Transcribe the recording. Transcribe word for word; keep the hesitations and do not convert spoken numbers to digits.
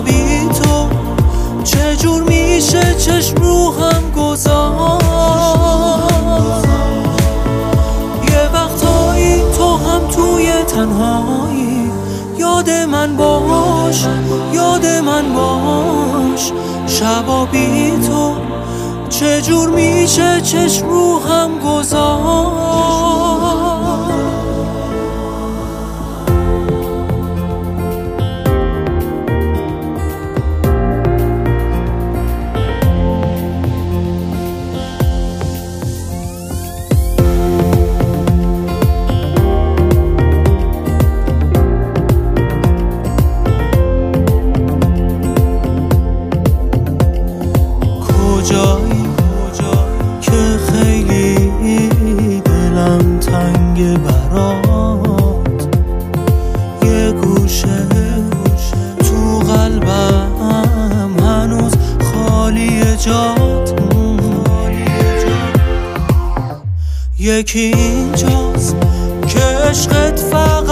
بی تو چجور میشه چشم رو هم گذاشت. یه وقتایی تو هم توی تنهایی یاد من باش، یاد من باش. شبا بی تو چجور میشه چشم رو هم گذاشت. کجایی که خیلی دلم تنگ برات، یه گوشه تو قلبم هنوز خالی جات. یکی اینجاست که عشقت فقط